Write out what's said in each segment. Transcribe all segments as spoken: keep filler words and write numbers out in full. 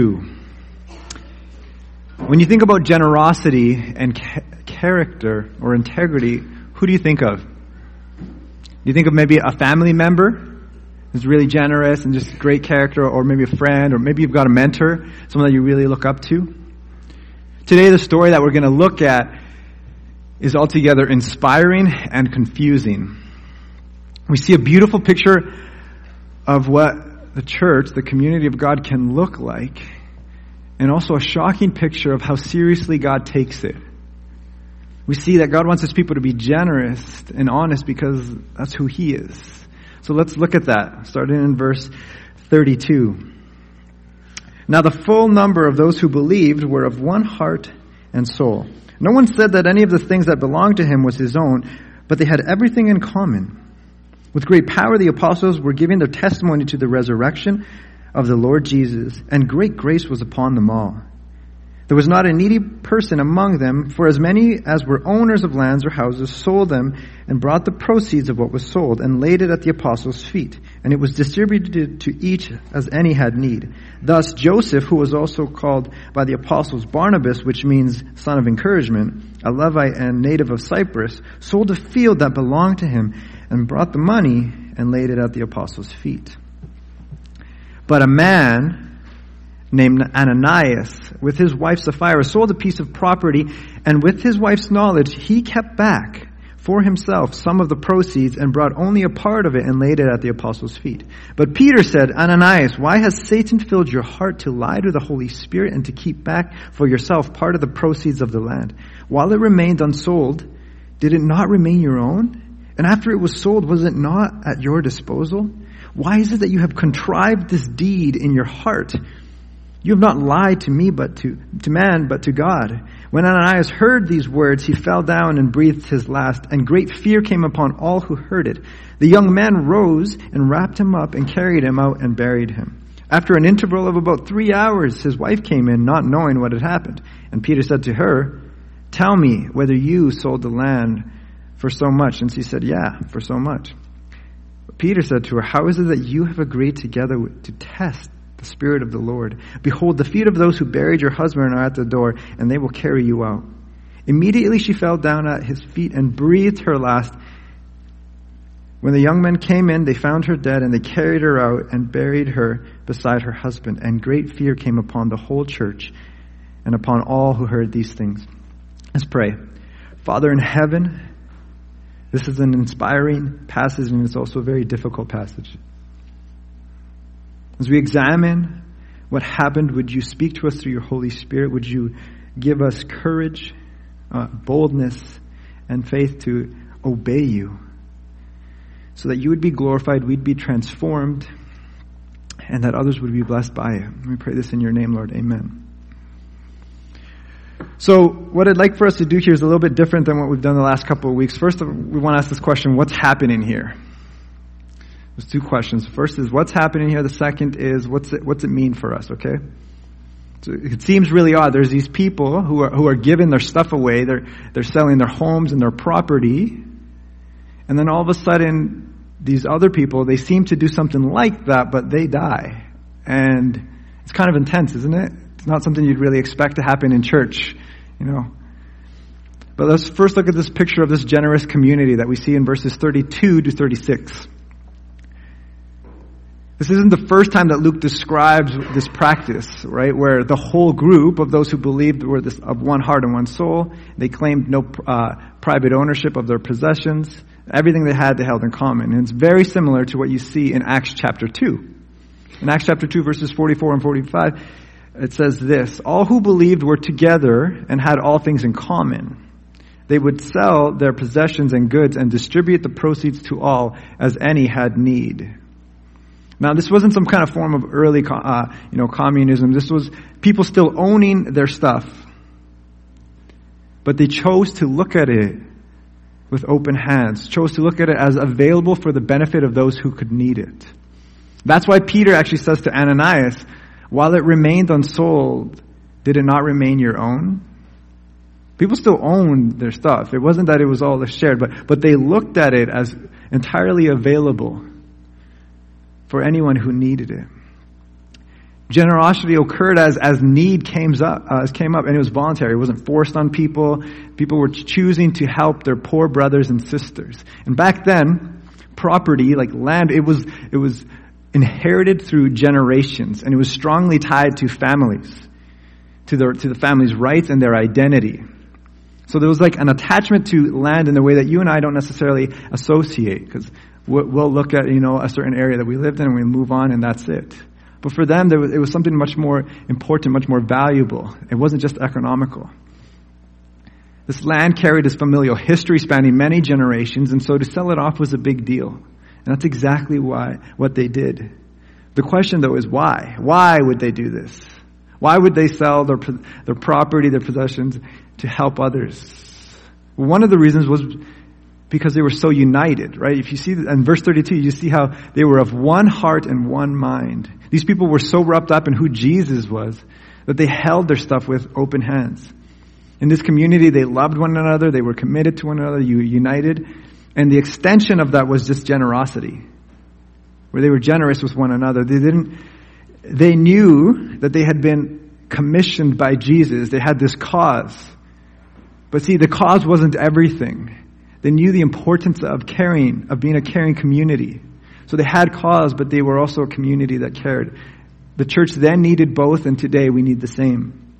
When you think about generosity and ca- character or integrity, who do you think of? You think of maybe a family member who's really generous and just great character, or maybe a friend, or maybe you've got a mentor, someone that you really look up to. Today, the story that we're going to look at is altogether inspiring and confusing. We see a beautiful picture of what the church, the community of God, can look like, and also a shocking picture of how seriously God takes it. We see that God wants His people to be generous and honest because that's who He is. So let's look at that, starting in verse thirty-two. Now the full number of those who believed were of one heart and soul. No one said that any of the things that belonged to him was his own, but they had everything in common. With great power the apostles were giving their testimony to the resurrection of the Lord Jesus, and great grace was upon them all. There was not a needy person among them, for as many as were owners of lands or houses sold them and brought the proceeds of what was sold and laid it at the apostles' feet, and it was distributed to each as any had need. Thus Joseph, who was also called by the apostles Barnabas, which means son of encouragement, a Levite and native of Cyprus, sold a field that belonged to him and brought the money and laid it at the apostles' feet. But a man named Ananias, with his wife Sapphira, sold a piece of property, and with his wife's knowledge, he kept back for himself some of the proceeds and brought only a part of it and laid it at the apostles' feet. But Peter said, Ananias, why has Satan filled your heart to lie to the Holy Spirit and to keep back for yourself part of the proceeds of the land? While it remained unsold, did it not remain your own? And after it was sold, was it not at your disposal? Why is it that you have contrived this deed in your heart? You have not lied to me, but to, to man, but to God. When Ananias heard these words, he fell down and breathed his last, and great fear came upon all who heard it. The young man rose and wrapped him up and carried him out and buried him. After an interval of about three hours, his wife came in, not knowing what had happened. And Peter said to her, tell me whether you sold the land for so much. And she said, yeah, for so much. But Peter said to her, how is it that you have agreed together to test the Spirit of the Lord? Behold, the feet of those who buried your husband are at the door, and they will carry you out. Immediately she fell down at his feet and breathed her last. When the young men came in, they found her dead, and they carried her out and buried her beside her husband. And great fear came upon the whole church and upon all who heard these things. Let's pray. Father in heaven, this is an inspiring passage, and it's also a very difficult passage. As we examine what happened, would you speak to us through your Holy Spirit? Would you give us courage, uh, boldness, and faith to obey you so that you would be glorified, we'd be transformed, and that others would be blessed by it. We pray this in your name, Lord. Amen. So what I'd like for us to do here is a little bit different than what we've done the last couple of weeks. First, we want to ask this question, what's happening here? There's two questions. First is, what's happening here? The second is, what's it, what's it mean for us, okay? So it seems really odd. There's these people who are who are giving their stuff away. They're they're selling their homes and their property. And then all of a sudden, these other people, they seem to do something like that, but they die. And it's kind of intense, isn't it? It's not something you'd really expect to happen in church, you know. But let's first look at this picture of this generous community that we see in verses thirty-two to thirty-six. This isn't the first time that Luke describes this practice, right? Where the whole group of those who believed were this, of one heart and one soul. They claimed no uh, private ownership of their possessions. Everything they had, they held in common. And it's very similar to what you see in Acts chapter two. In Acts chapter two, verses forty-four and forty-five, it says this, all who believed were together and had all things in common. They would sell their possessions and goods and distribute the proceeds to all as any had need. Now, this wasn't some kind of form of early, uh, you know, communism. This was people still owning their stuff. But they chose to look at it with open hands, chose to look at it as available for the benefit of those who could need it. That's why Peter actually says to Ananias, while it remained unsold, did it not remain your own? People still owned their stuff. It wasn't that it was all shared, but, but they looked at it as entirely available for anyone who needed it. Generosity occurred as, as need came up, uh, came up, and it was voluntary. It wasn't forced on people. People were choosing to help their poor brothers and sisters. And back then, property, like land, it was, it was inherited through generations, and it was strongly tied to families, to the, to the family's rights and their identity. So there was like an attachment to land in a way that you and I don't necessarily associate, because we'll, we'll look at, you know, a certain area that we lived in and we move on and that's it. But for them, there was, it was something much more important, much more valuable. It wasn't just economical. This land carried its familial history spanning many generations, and so to sell it off was a big deal. And that's exactly why what they did. The question, though, is why? Why would they do this? Why would they sell their their property, their possessions, to help others? Well, one of the reasons was because they were so united, right? If you see in verse thirty-two, you see how they were of one heart and one mind. These people were so wrapped up in who Jesus was that they held their stuff with open hands. In this community, they loved one another. They were committed to one another, united. And the extension of that was just generosity, where they were generous with one another. They didn't, they knew that they had been commissioned by Jesus. They had this cause. But see, the cause wasn't everything. They knew the importance of caring, of being a caring community. So they had cause, but they were also a community that cared. The church then needed both, and today we need the same.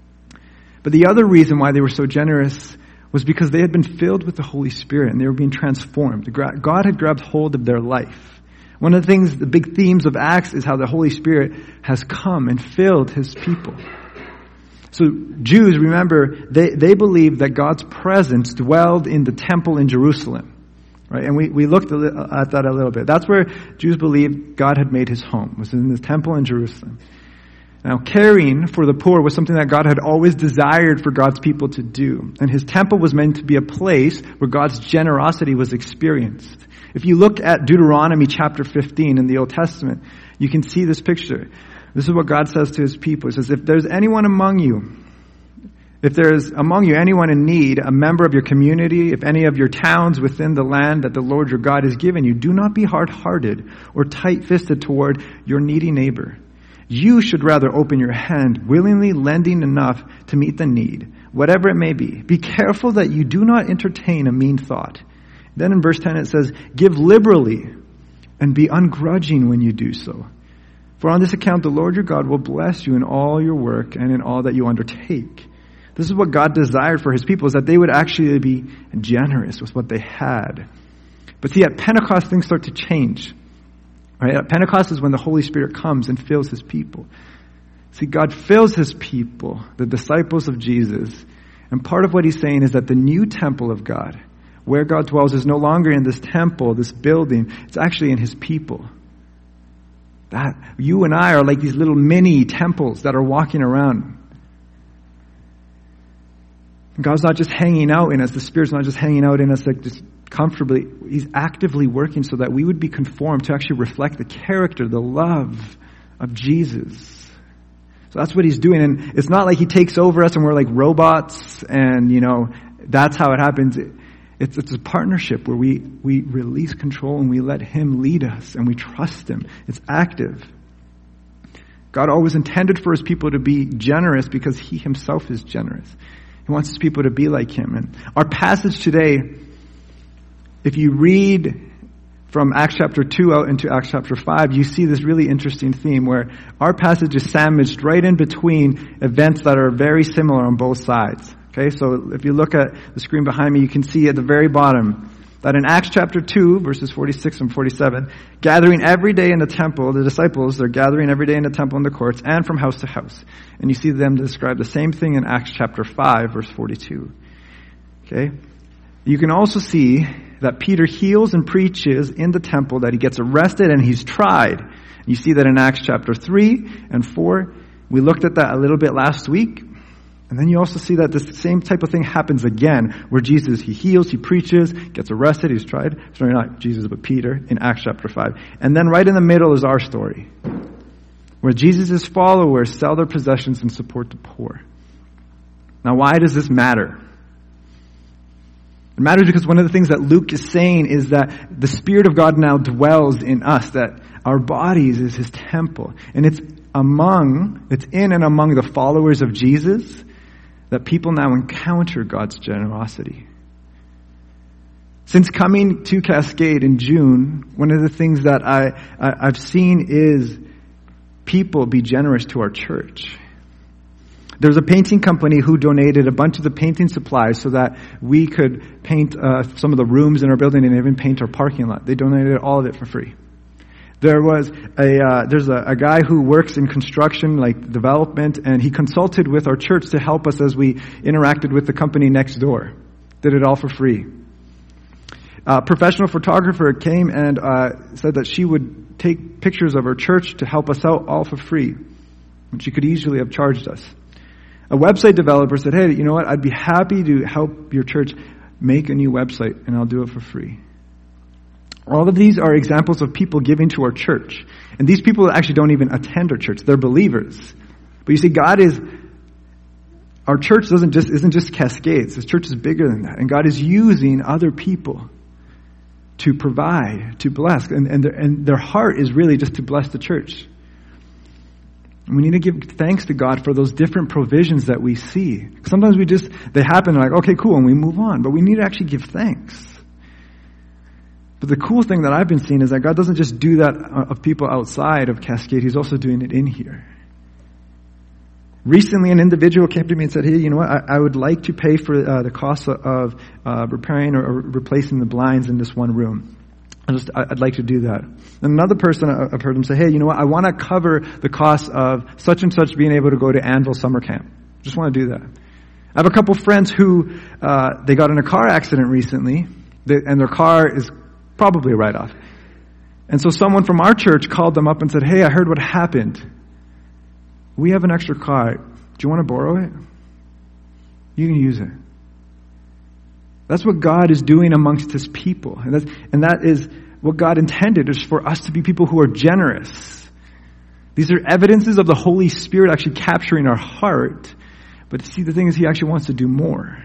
But the other reason why they were so generous was because they had been filled with the Holy Spirit and they were being transformed. God had grabbed hold of their life. One of the things, the big themes of Acts is how the Holy Spirit has come and filled His people. So Jews, remember, they, they believed that God's presence dwelled in the temple in Jerusalem. Right? And we, we looked at that a little bit. That's where Jews believed God had made His home, was in the temple in Jerusalem. Now, caring for the poor was something that God had always desired for God's people to do. And His temple was meant to be a place where God's generosity was experienced. If you look at Deuteronomy chapter fifteen in the Old Testament, you can see this picture. This is what God says to His people. He says, if there's anyone among you, if there is among you anyone in need, a member of your community, if any of your towns within the land that the Lord your God has given you, do not be hard-hearted or tight-fisted toward your needy neighbor. You should rather open your hand, willingly lending enough to meet the need, whatever it may be. Be careful that you do not entertain a mean thought. Then in verse ten it says, give liberally and be ungrudging when you do so. For on this account the Lord your God will bless you in all your work and in all that you undertake. This is what God desired for His people, is that they would actually be generous with what they had. But see, at Pentecost things start to change. Right? At Pentecost is when the Holy Spirit comes and fills His people. See, God fills His people, the disciples of Jesus. And part of what He's saying is that the new temple of God, where God dwells, is no longer in this temple, this building. It's actually in His people. That you and I are like these little mini temples that are walking around. God's not just hanging out in us. The Spirit's not just hanging out in us like just comfortably. He's actively working so that we would be conformed to actually reflect the character, the love of Jesus. So that's what He's doing. And it's not like He takes over us and we're like robots and, you know, that's how it happens. It's, it's a partnership where we, we release control and we let Him lead us and we trust Him. It's active. God always intended for His people to be generous because He Himself is generous. He wants His people to be like Him. And our passage today, if you read from Acts chapter two out into Acts chapter five, you see this really interesting theme where our passage is sandwiched right in between events that are very similar on both sides. Okay, so if you look at the screen behind me, you can see at the very bottom that in Acts chapter two, verses forty-six and forty-seven, gathering every day in the temple, the disciples, they're gathering every day in the temple in the courts and from house to house. And you see them describe the same thing in Acts chapter five, verse forty-two. Okay? You can also see that Peter heals and preaches in the temple, that he gets arrested and he's tried. You see that in Acts chapter three and four. We looked at that a little bit last week. And then you also see that this same type of thing happens again, where Jesus, He heals, He preaches, gets arrested, He's tried. Sorry, not Jesus, but Peter in Acts chapter five. And then right in the middle is our story, where Jesus' followers sell their possessions and support the poor. Now, why does this matter? It matters because one of the things that Luke is saying is that the Spirit of God now dwells in us, that our bodies is His temple. And it's among, it's in and among the followers of Jesus that people now encounter God's generosity. Since coming to Cascade in June, one of the things that I, I, I've seen is people be generous to our church. There's a painting company who donated a bunch of the painting supplies so that we could paint uh, some of the rooms in our building and even paint our parking lot. They donated all of it for free. There was a uh, there's a, a guy who works in construction, like development, and he consulted with our church to help us as we interacted with the company next door. Did it all for free. A professional photographer came and uh, said that she would take pictures of her church to help us out all for free, and she could easily have charged us. A website developer said, hey, you know what, I'd be happy to help your church make a new website, and I'll do it for free. All of these are examples of people giving to our church. And these people actually don't even attend our church. They're believers. But you see, God is, our church doesn't just, isn't just Cascades. This church is bigger than that. And God is using other people to provide, to bless. And, and, their, and their heart is really just to bless the church. And we need to give thanks to God for those different provisions that we see. Sometimes we just, they happen like, okay, cool, and we move on. But we need to actually give thanks. But the cool thing that I've been seeing is that God doesn't just do that of people outside of Cascade. He's also doing it in here. Recently, an individual came to me and said, hey, you know what, I, I would like to pay for uh, the cost of uh, repairing or, or replacing the blinds in this one room. I just, I'd like to do that. And another person, I've heard him say, hey, you know what, I want to cover the cost of such and such being able to go to Anvil Summer Camp. Just want to do that. I have a couple friends who, uh, they got in a car accident recently, they, and their car is probably a write-off. And so someone from our church called them up and said, hey, I heard what happened. We have an extra car. Do you want to borrow it? You can use it. That's what God is doing amongst His people. And, that's, and that is what God intended, is for us to be people who are generous. These are evidences of the Holy Spirit actually capturing our heart. But see, the thing is, He actually wants to do more.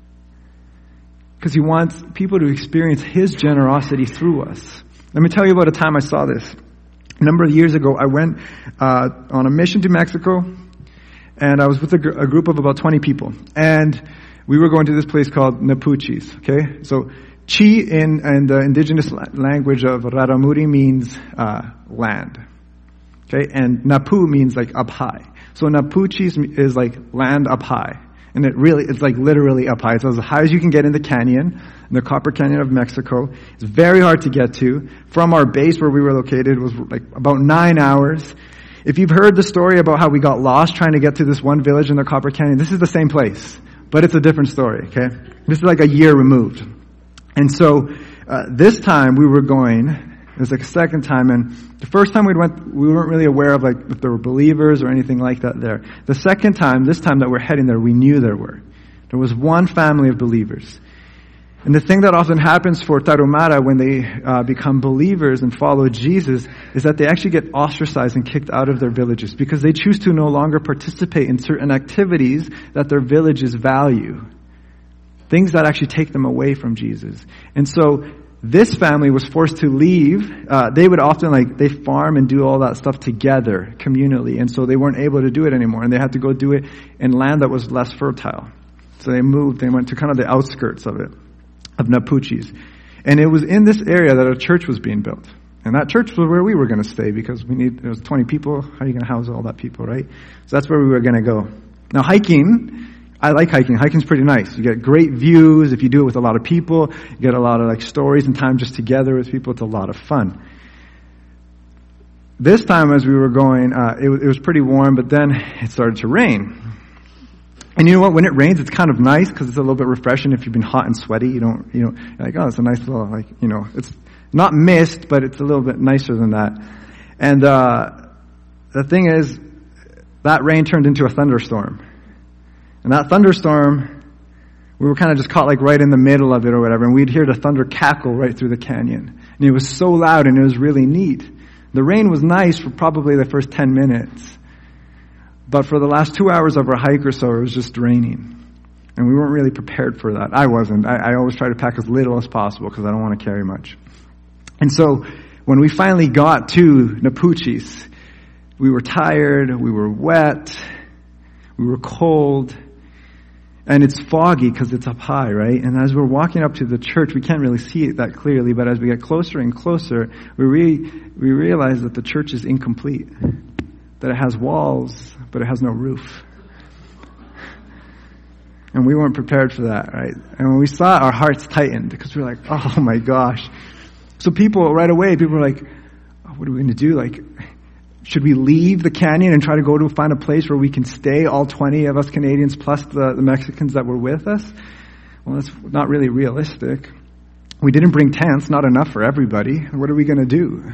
Because He wants people to experience His generosity through us. Let me tell you about a time I saw this. A number of years ago, I went uh, on a mission to Mexico, and I was with a, gr- a group of about twenty people. And we were going to this place called Napuchis, okay? So, Chi in, in the indigenous la- language of Raramuri means uh, land, okay? And Napu means like up high. So, Napuchis is like land up high. And it really, it's like literally up high. It's as high as you can get in the canyon, in the Copper Canyon of Mexico. It's very hard to get to. From our base where we were located was like about nine hours. If you've heard the story about how we got lost trying to get to this one village in the Copper Canyon, this is the same place. But it's a different story, okay? This is like a year removed. And so, uh, this time we were going, it was like a second time, and the first time we went, we weren't really aware of like if there were believers or anything like that there. The second time, this time that we're heading there, we knew there were. There was one family of believers. And the thing that often happens for Tarahumara when they uh, become believers and follow Jesus is that they actually get ostracized and kicked out of their villages because they choose to no longer participate in certain activities that their villages value. Things that actually take them away from Jesus. And so this family was forced to leave. Uh, they would often like, they farm and do all that stuff together, communally. And so they weren't able to do it anymore. And they had to go do it in land that was less fertile. So they moved, they went to kind of the outskirts of it, of Napuchis. And it was in this area that a church was being built. And that church was where we were going to stay because we need, there was twenty people. How are you going to house all that people, right? So that's where we were going to go. Now hiking, I like hiking. Hiking's pretty nice. You get great views. If you do it with a lot of people, you get a lot of like stories and time just together with people. It's a lot of fun. This time as we were going, uh, it, it was pretty warm, but then it started to rain. And you know what? When it rains, it's kind of nice because it's a little bit refreshing. If you've been hot and sweaty, you don't, you know, you're like, oh, it's a nice little, like, you know, it's not mist, but it's a little bit nicer than that. And uh the thing is, that rain turned into a thunderstorm. And that thunderstorm, we were kind of just caught like right in the middle of it or whatever, and we'd hear the thunder cackle right through the canyon. And it was so loud and it was really neat. The rain was nice for probably the first ten minutes. But for the last two hours of our hike or so, it was just raining. And we weren't really prepared for that. I wasn't. I, I always try to pack as little as possible because I don't want to carry much. And so when we finally got to Napuchis, We were tired, we were wet, we were cold, and it's foggy because it's up high, right? And as we're walking up to the church, we can't really see it that clearly, but as we get closer and closer, we re- we realize that the church is incomplete, that it has walls, but it has no roof. And we weren't prepared for that, right? And when we saw it, our hearts tightened because we were like, oh my gosh. So people, right away, people were like, oh, what are we going to do? Like, should we leave the canyon and try to go to find a place where we can stay, all twenty of us Canadians plus the, the Mexicans that were with us? Well, that's not really realistic. We didn't bring tents, not enough for everybody. What are we going to do?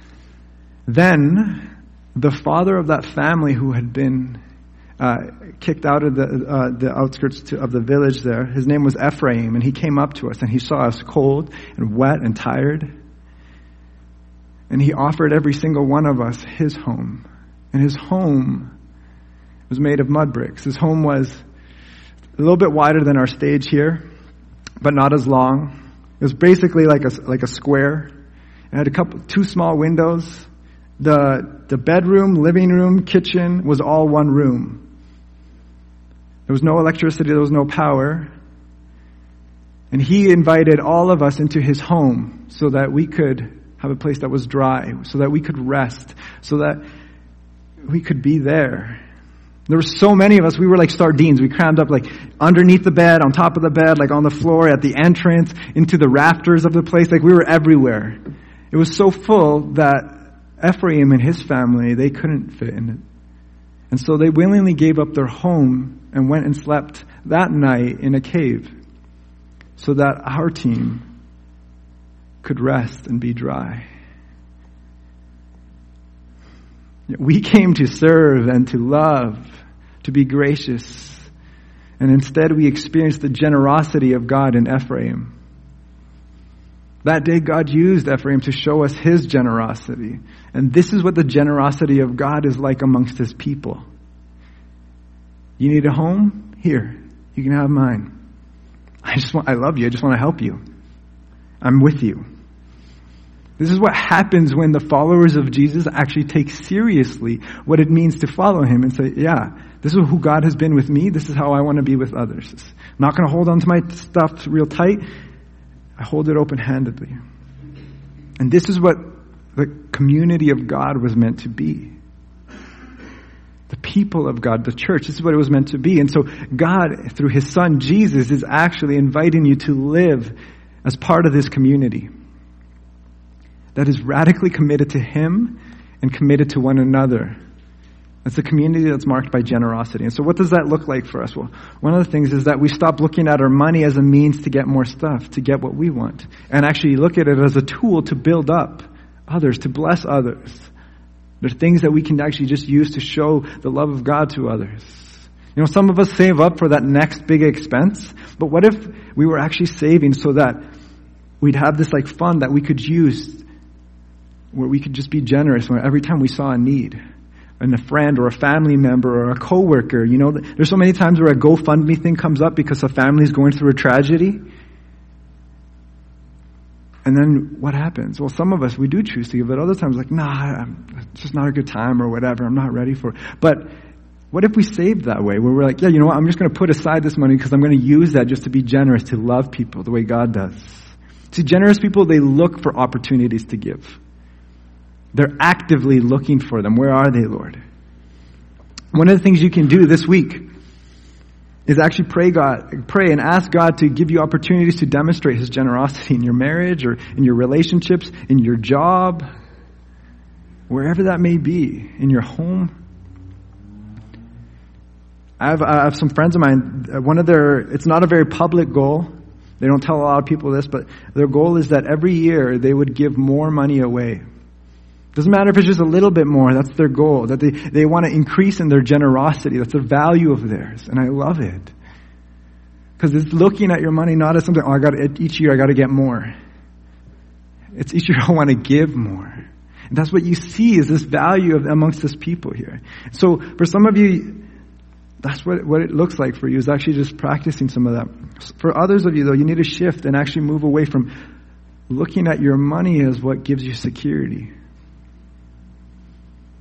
Then, the father of that family who had been uh, kicked out of the uh, the outskirts to, of the village there, his name was Ephraim, and he came up to us and he saw us cold and wet and tired. And he offered every single one of us his home. And his home was made of mud bricks. His home was a little bit wider than our stage here, but not as long. It was basically like a, like a square. It had a couple, two small windows. The, the bedroom, living room, kitchen was all one room. There was no electricity, there was no power. And he invited all of us into his home so that we could have a place that was dry, so that we could rest, so that we could be there. There were so many of us, we were like sardines. We crammed up like underneath the bed, on top of the bed, like on the floor, at the entrance, into the rafters of the place. Like we were everywhere. It was so full that Ephraim and his family, they couldn't fit in it. And so they willingly gave up their home and went and slept that night in a cave so that our team could rest and be dry. We came to serve and to love, to be gracious. And instead we experienced the generosity of God in Ephraim. That day God used Ephraim to show us his generosity. And this is what the generosity of God is like amongst his people. You need a home? Here, you can have mine. I just want, I love you. I just want to help you. I'm with you. This is what happens when the followers of Jesus actually take seriously what it means to follow him and say, yeah, this is who God has been with me. This is how I want to be with others. I'm not going to hold on to my stuff real tight. I hold it open-handedly. And this is what the community of God was meant to be. The people of God, the church, this is what it was meant to be. And so God, through his son Jesus, is actually inviting you to live as part of this community that is radically committed to him and committed to one another. It's a community that's marked by generosity. And so what does that look like for us? Well, one of the things is that we stop looking at our money as a means to get more stuff, to get what we want, and actually look at it as a tool to build up others, to bless others. There are things that we can actually just use to show the love of God to others. You know, some of us save up for that next big expense, but what if we were actually saving so that we'd have this like fund that we could use where we could just be generous when every time we saw a need, and a friend or a family member or a coworker, you know, there's so many times where a GoFundMe thing comes up because a family's going through a tragedy. And then what happens? Well, some of us, we do choose to give, but other times like, nah, it's just not a good time or whatever. I'm not ready for it. But what if we saved that way, where we're like, yeah, you know what? I'm just going to put aside this money because I'm going to use that just to be generous, to love people the way God does. See, generous people, they look for opportunities to give. They're actively looking for them. Where are they, Lord? One of the things you can do this week is actually pray God, pray and ask God to give you opportunities to demonstrate his generosity in your marriage or in your relationships, in your job, wherever that may be, in your home. I have, I have some friends of mine, one of their, it's not a very public goal. They don't tell a lot of people this, but their goal is that every year they would give more money away. Doesn't matter if it's just a little bit more, that's their goal. That they, they want to increase in their generosity. That's a value of theirs. And I love it. Because it's looking at your money not as something, oh, I got each year I got to get more. It's each year I want to give more. And that's what you see is this value of amongst this people here. So for some of you, that's what, what it looks like for you, is actually just practicing some of that. For others of you, though, you need to shift and actually move away from looking at your money as what gives you security.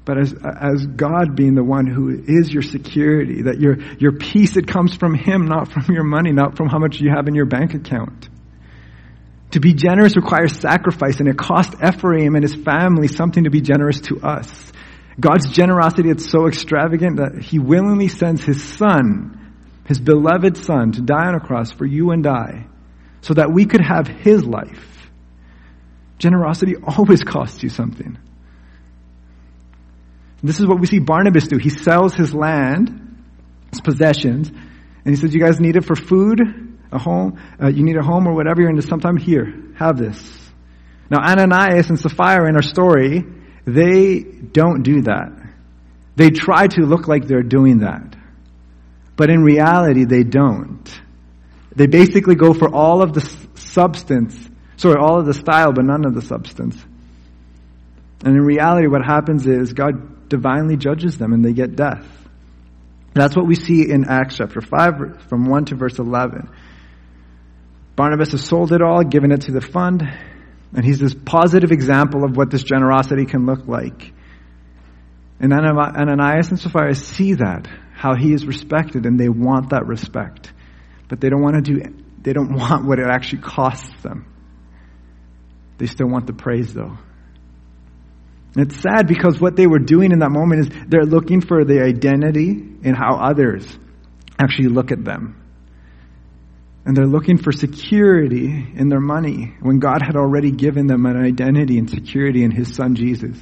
but as as God being the one who is your security, that your your peace, it comes from Him, not from your money, not from how much you have in your bank account. To be generous requires sacrifice, and it cost Ephraim and his family something to be generous to us. God's generosity is so extravagant that He willingly sends His Son, His beloved Son, to die on a cross for you and I, so that we could have His life. Generosity always costs you something. This is what we see Barnabas do. He sells his land, his possessions, and he says, you guys need it for food, a home, uh, you need a home or whatever, you're into sometime, here, have this. Now Ananias and Sapphira in our story, they don't do that. They try to look like they're doing that. But in reality, they don't. They basically go for all of the substance, sorry, all of the style, but none of the substance. And in reality, what happens is God divinely judges them and they get death. That's what we see in Acts chapter five, from one to verse eleven. Barnabas has sold it all, given it to the fund, and he's this positive example of what this generosity can look like. And Ananias and Sapphira see that, how he is respected, and they want that respect. But they don't want to do, they don't want what it actually costs them. They still want the praise though. And it's sad because what they were doing in that moment is they're looking for the identity in how others actually look at them. And they're looking for security in their money when God had already given them an identity and security in His Son Jesus.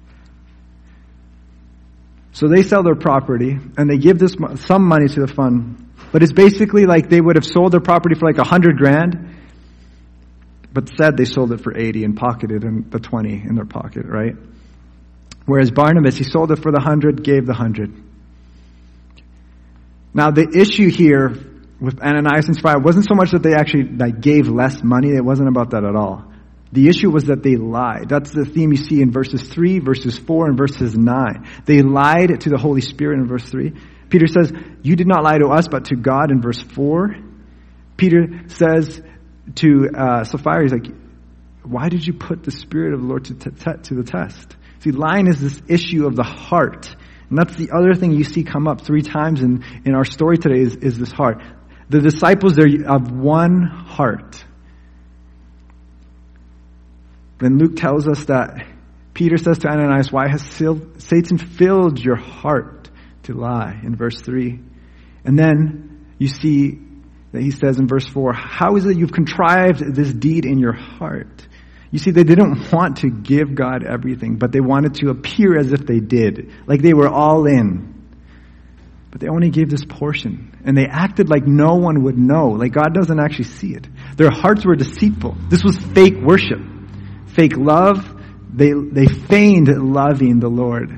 So they sell their property and they give this some money to the fund. But it's basically like they would have sold their property for like a hundred grand, but said they sold it for eighty and pocketed in the twenty in their pocket, right? Whereas Barnabas, he sold it for the hundred, gave the hundred. Now the issue here with Ananias and Sapphira wasn't so much that they actually like gave less money. It wasn't about that at all. The issue was that they lied. That's the theme you see in verses three, verses four, and verses nine. They lied to the Holy Spirit in verse three. Peter says, you did not lie to us, but to God in verse four. Peter says to uh, Sapphira, he's like, why did you put the Spirit of the Lord to, t- t- to the test? See, lying is this issue of the heart. And that's the other thing you see come up three times in, in our story today is, is this heart. The disciples, they're of one heart. Then Luke tells us that Peter says to Ananias, why has Satan filled your heart to lie? In verse three. And then you see that he says in verse four, how is it you've contrived this deed in your heart? You see, they didn't want to give God everything, but they wanted to appear as if they did. Like they were all in. But they only gave this portion. And they acted like no one would know. Like God doesn't actually see it. Their hearts were deceitful. This was fake worship. Fake love. They, they feigned loving the Lord.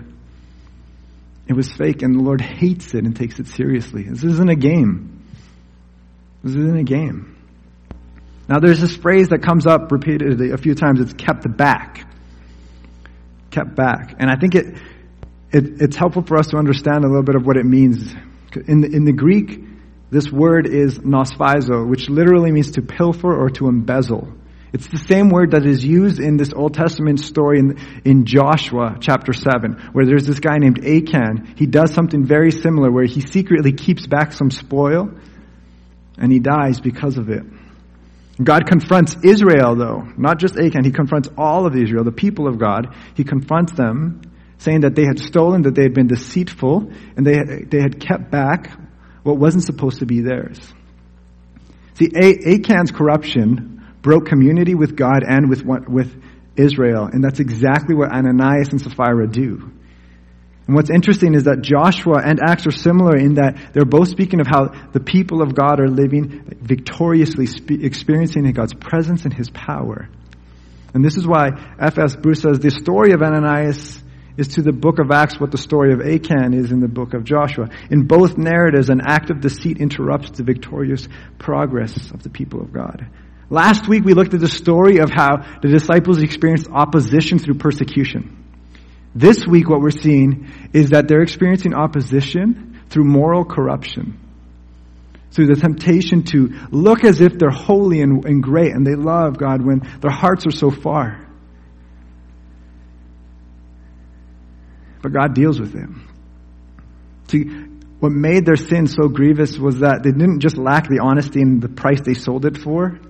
It was fake, and the Lord hates it and takes it seriously. This isn't a game. This isn't a game. Now there's this phrase that comes up repeatedly a few times. It's kept back. Kept back. And I think it, it it's helpful for us to understand a little bit of what it means. In the, in the Greek, this word is nosphizo, which literally means to pilfer or to embezzle. It's the same word that is used in this Old Testament story in, in Joshua chapter seven, where there's this guy named Achan. He does something very similar where he secretly keeps back some spoil and he dies because of it. God confronts Israel though, not just Achan. He confronts all of Israel, the people of God. He confronts them saying that they had stolen, that they had been deceitful, and they had, they had kept back what wasn't supposed to be theirs. See, Achan's corruption broke community with God and with with Israel, and that's exactly what Ananias and Sapphira do. And what's interesting is that Joshua and Acts are similar in that they're both speaking of how the people of God are living victoriously, experiencing God's presence and His power. And this is why F S Bruce says the story of Ananias is to the book of Acts what the story of Achan is in the book of Joshua. In both narratives, an act of deceit interrupts the victorious progress of the people of God. Last week we looked at the story of how the disciples experienced opposition through persecution. This week what we're seeing is that they're experiencing opposition through moral corruption. Through the temptation to look as if they're holy and, and great and they love God when their hearts are so far. but God deals with it. See, what made their sin so grievous was that they didn't just lack the honesty and the price they sold it for,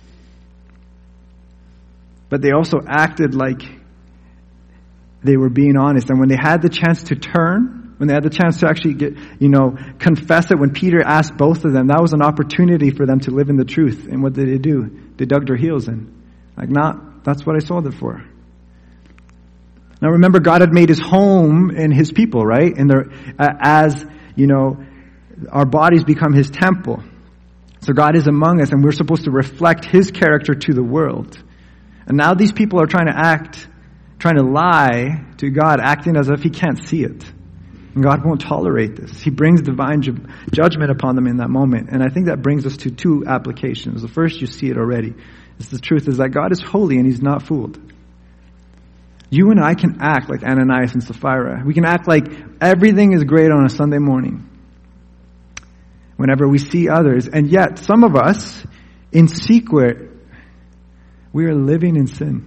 but they also acted like they were being honest. And when they had the chance to turn, when they had the chance to actually get, you know, confess it, when Peter asked both of them, that was an opportunity for them to live in the truth. And what did they do? They dug their heels in. Like, not, that's what I sold it for. Now remember, God had made his home in his people, right? And there, uh, as, you know, our bodies become his temple. So God is among us, and we're supposed to reflect his character to the world. And now these people are trying to act, trying to lie to God, acting as if he can't see it. And God won't tolerate this. He brings divine ju- judgment upon them in that moment. And I think that brings us to two applications. The first, you see it already. It's the truth is that God is holy and he's not fooled. You and I can act like Ananias and Sapphira. We can act like everything is great on a Sunday morning whenever we see others. And yet, some of us, in secret, we are living in sin.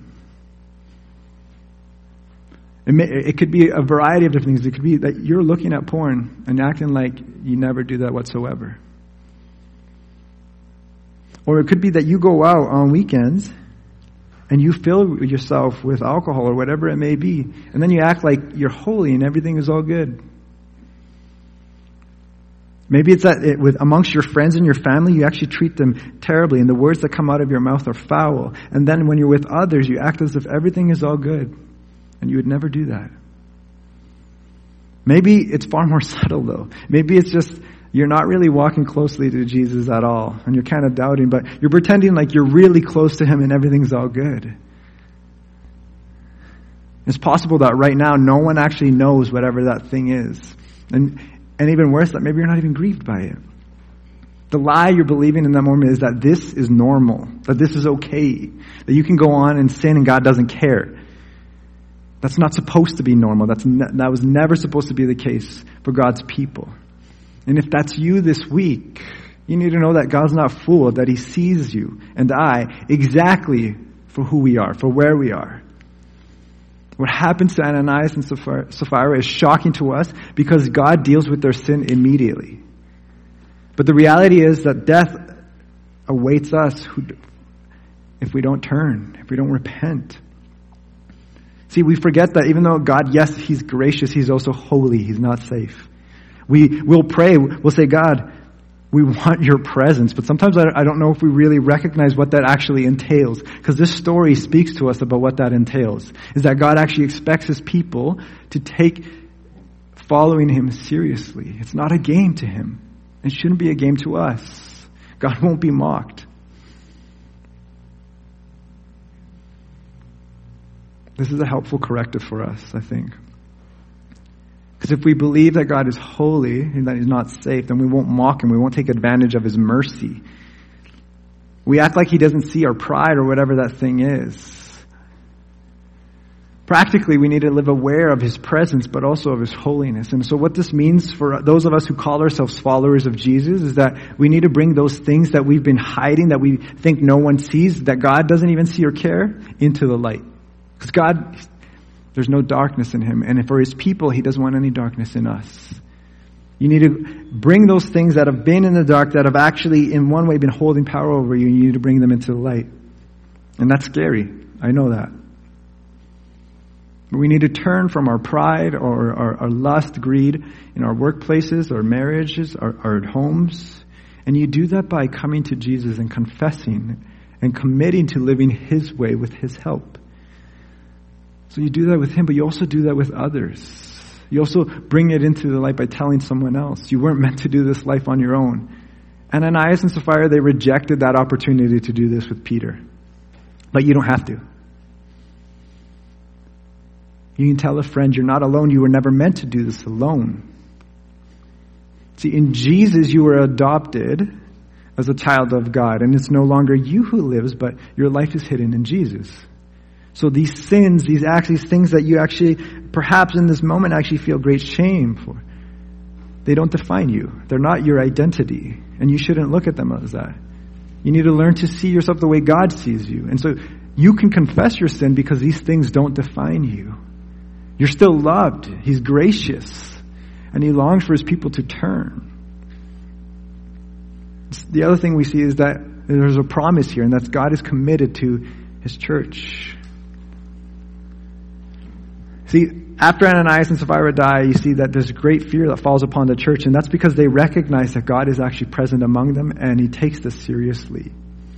It, may, it could be a variety of different things. It could be that you're looking at porn and acting like you never do that whatsoever. Or it could be that you go out on weekends and you fill yourself with alcohol or whatever it may be, and then you act like you're holy and everything is all good. Maybe it's that it, with amongst your friends and your family, you actually treat them terribly, and the words that come out of your mouth are foul. And then when you're with others, you act as if everything is all good, and you would never do that. Maybe it's far more subtle, though. Maybe it's just you're not really walking closely to Jesus at all, and you're kind of doubting, but you're pretending like you're really close to him and everything's all good. It's possible that right now no one actually knows whatever that thing is. And and even worse, that maybe you're not even grieved by it. The lie you're believing in that moment is that this is normal, that this is okay, that you can go on and sin and God doesn't care. That's not supposed to be normal. That's ne- that was never supposed to be the case for God's people. And if that's you this week, you need to know that God's not fooled, that he sees you and I exactly for who we are, for where we are. What happens to Ananias and Sapphira is shocking to us because God deals with their sin immediately. But the reality is that death awaits us who, if we don't turn, if we don't repent. See, we forget that even though God, yes, he's gracious, he's also holy, he's not safe. We will pray, we'll say, God, we want your presence. But sometimes I don't know if we really recognize what that actually entails. Because this story speaks to us about what that entails. Is that God actually expects his people to take following him seriously. It's not a game to him. It shouldn't be a game to us. God won't be mocked. This is a helpful corrective for us, I think. Because if we believe that God is holy and that he's not safe, then we won't mock him. We won't take advantage of his mercy. We act like he doesn't see our pride or whatever that thing is. Practically, we need to live aware of his presence, but also of his holiness. And so what this means for those of us who call ourselves followers of Jesus is that we need to bring those things that we've been hiding, that we think no one sees, that God doesn't even see or care, into the light. Because God, there's no darkness in him. And for his people, he doesn't want any darkness in us. You need to bring those things that have been in the dark, that have actually in one way been holding power over you, and you need to bring them into the light. And that's scary. I know that. But we need to turn from our pride or our, our lust, greed in our workplaces, our marriages, our, our homes. And you do that by coming to Jesus and confessing and committing to living his way with his help. So you do that with him, but you also do that with others. You also bring it into the light by telling someone else. You weren't meant to do this life on your own. Ananias and Sapphira, they rejected that opportunity to do this with Peter. But you don't have to. You can tell a friend you're not alone. You were never meant to do this alone. See, in Jesus you were adopted as a child of God. And it's no longer you who lives, but your life is hidden in Jesus. So these sins, these acts, these things that you actually, perhaps in this moment, actually feel great shame for, they don't define you. They're not your identity. And you shouldn't look at them as that. You need to learn to see yourself the way God sees you. And so you can confess your sin because these things don't define you. You're still loved. He's gracious. And he longs for his people to turn. The other thing we see is that there's a promise here, and that's God is committed to his church. See, after Ananias and Sapphira die, you see that there's great fear that falls upon the church, and that's because they recognize that God is actually present among them, and he takes this seriously.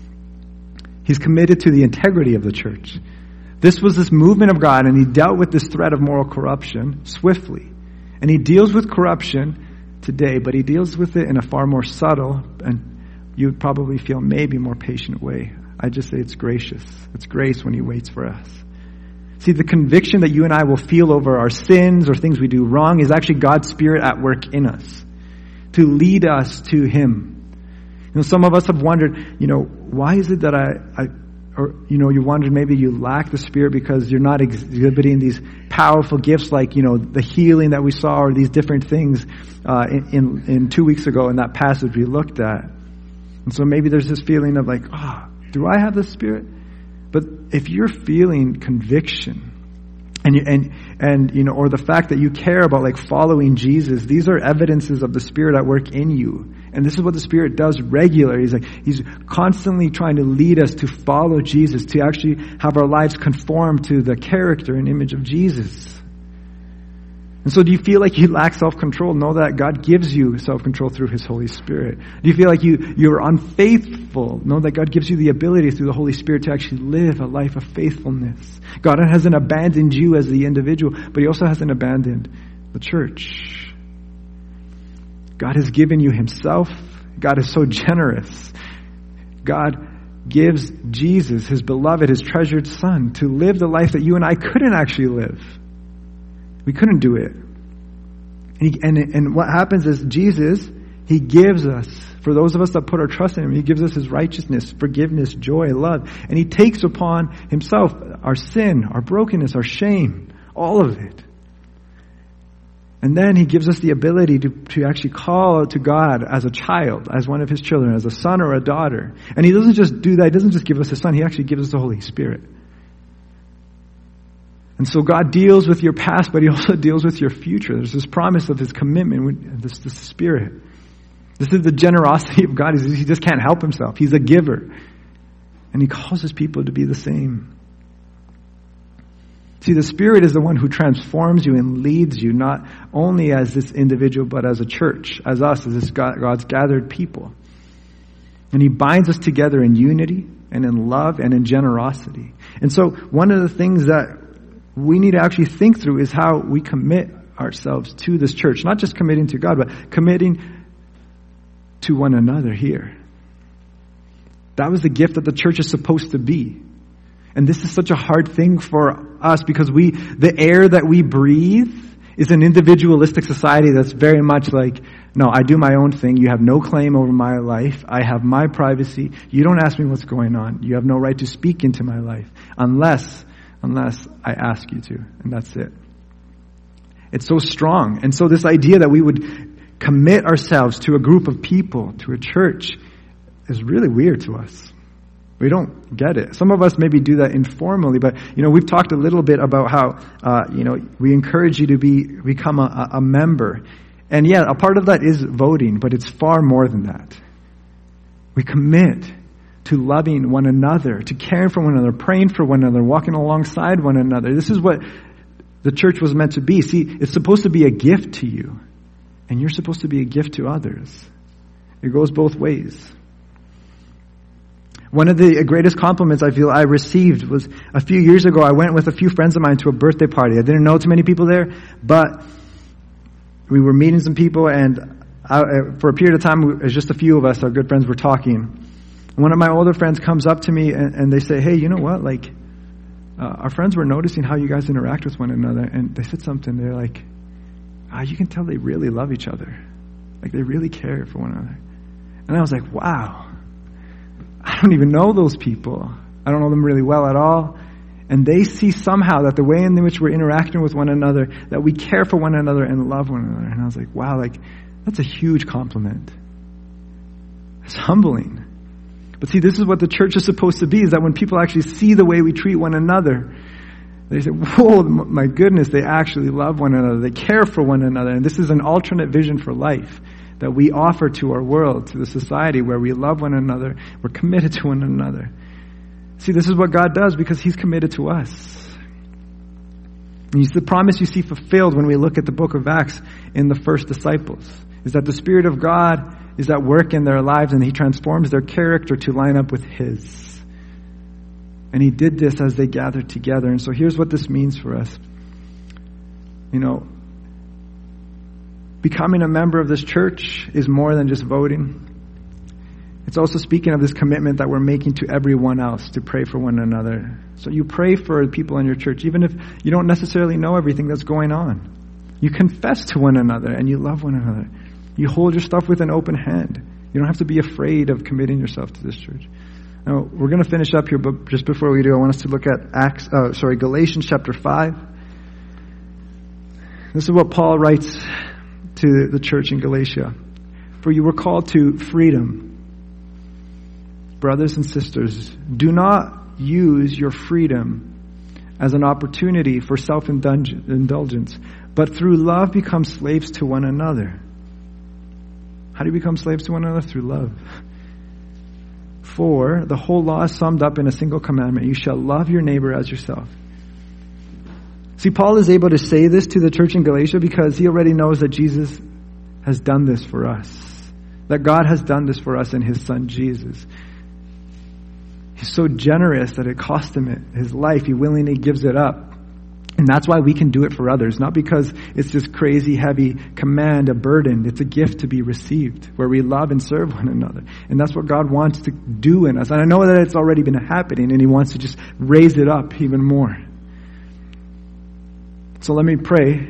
He's committed to the integrity of the church. This was this movement of God, and he dealt with this threat of moral corruption swiftly. And he deals with corruption today, but he deals with it in a far more subtle, and you would probably feel maybe more patient way. I just say it's gracious. It's grace when he waits for us. See, the conviction that you and I will feel over our sins or things we do wrong is actually God's Spirit at work in us to lead us to him. You know, some of us have wondered, you know, why is it that I, I or, you know, you wondered maybe you lack the Spirit because you're not exhibiting these powerful gifts like, you know, the healing that we saw or these different things uh, in, in, in two weeks ago in that passage we looked at. And so maybe there's this feeling of like, ah, oh, do I have the Spirit? But if you're feeling conviction and you, and, and, you know, or the fact that you care about like following Jesus, these are evidences of the Spirit at work in you. And this is what the Spirit does regularly. He's like, he's constantly trying to lead us to follow Jesus, to actually have our lives conform to the character and image of Jesus. And so do you feel like you lack self-control? Know that God gives you self-control through his Holy Spirit. Do you feel like you, you're unfaithful? Know that God gives you the ability through the Holy Spirit to actually live a life of faithfulness. God hasn't abandoned you as the individual, but he also hasn't abandoned the church. God has given you himself. God is so generous. God gives Jesus, his beloved, his treasured son, to live the life that you and I couldn't actually live. We couldn't do it. And, he, and, and what happens is Jesus, he gives us, for those of us that put our trust in him, he gives us his righteousness, forgiveness, joy, love. And he takes upon himself our sin, our brokenness, our shame, all of it. And then he gives us the ability to, to actually call out to God as a child, as one of his children, as a son or a daughter. And he doesn't just do that. He doesn't just give us a son. He actually gives us the Holy Spirit. And so God deals with your past, but he also deals with your future. There's this promise of his commitment with this, this Spirit. This is the generosity of God. He just can't help himself. He's a giver. And he calls his people to be the same. See, the Spirit is the one who transforms you and leads you, not only as this individual, but as a church, as us, as this God, God's gathered people. And he binds us together in unity and in love and in generosity. And so one of the things that we need to actually think through is how we commit ourselves to this church. Not just committing to God, but committing to one another here. That was the gift that the church is supposed to be. And this is such a hard thing for us because we, the air that we breathe is an individualistic society that's very much like, no, I do my own thing. You have no claim over my life. I have my privacy. You don't ask me what's going on. You have no right to speak into my life unless Unless I ask you to, and that's it. It's so strong. And so this idea that we would commit ourselves to a group of people, to a church, is really weird to us. We don't get it. Some of us maybe do that informally, but, you know, we've talked a little bit about how, uh, you know, we encourage you to be become a, a member. And yeah, a part of that is voting, but it's far more than that. We commit to loving one another, to caring for one another, praying for one another, walking alongside one another. This is what the church was meant to be. See, it's supposed to be a gift to you, and you're supposed to be a gift to others. It goes both ways. One of the greatest compliments I feel I received was a few years ago. I went with a few friends of mine to a birthday party. I didn't know too many people there, but we were meeting some people, and I, for a period of time, it was just a few of us, our good friends, were talking. One of my older friends comes up to me and, and they say, hey, you know what? Like, uh, our friends were noticing how you guys interact with one another. And they said something. They're like, ah, you can tell they really love each other. Like, they really care for one another. And I was like, wow. I don't even know those people. I don't know them really well at all. And they see somehow that the way in which we're interacting with one another, that we care for one another and love one another. And I was like, wow, like, that's a huge compliment. It's humbling. But see, this is what the church is supposed to be, is that when people actually see the way we treat one another, They say, whoa, my goodness, they actually love one another. They care for one another. And this is an alternate vision for life that we offer to our world, to the society, where we love one another. We're committed to one another. See, this is what God does because he's committed to us. And it's the promise you see fulfilled when we look at the book of Acts in the first disciples, is that the Spirit of God is at work in their lives and he transforms their character to line up with his. And he did this as they gathered together. And so here's what this means for us. You know, becoming a member of this church is more than just voting. It's also speaking of this commitment that we're making to everyone else to pray for one another. So you pray for people in your church, even if you don't necessarily know everything that's going on. You confess to one another and you love one another. You hold your stuff with an open hand. You don't have to be afraid of committing yourself to this church. Now, we're going to finish up here, but just before we do, I want us to look at Acts, uh, sorry, Galatians chapter five. This is what Paul writes to the church in Galatia. For you were called to freedom. Brothers and sisters, do not use your freedom as an opportunity for self-indulgence, but through love become slaves to one another. How do you become slaves to one another? Through love. For the whole law is summed up in a single commandment. You shall love your neighbor as yourself. See, Paul is able to say this to the church in Galatia because he already knows that Jesus has done this for us. That God has done this for us in his son Jesus. He's so generous that it cost him his life. He willingly gives it up. And that's why we can do it for others. Not because it's this crazy, heavy command, a burden. It's a gift to be received where we love and serve one another. And that's what God wants to do in us. And I know that it's already been happening and he wants to just raise it up even more. So let me pray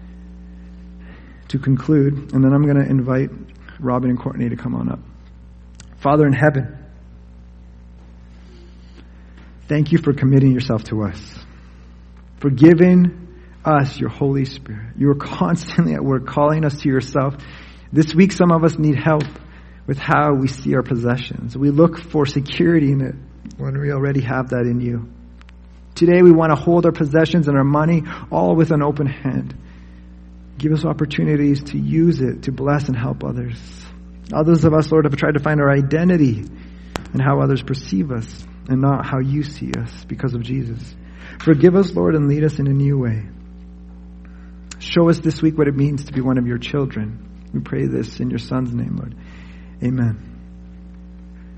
to conclude. And then I'm going to invite Robin and Courtney to come on up. Father in heaven, thank you for committing yourself to us. For giving us your Holy Spirit. You are constantly at work calling us to yourself. This week, some of us need help with how we see our possessions. We look for security in it when we already have that in you. Today, we want to hold our possessions and our money all with an open hand. Give us opportunities to use it to bless and help others. Others of us, Lord, have tried to find our identity in how others perceive us and not how you see us because of Jesus. Forgive us, Lord, and lead us in a new way. Show us this week what it means to be one of your children. We pray this in your Son's name, Lord. Amen.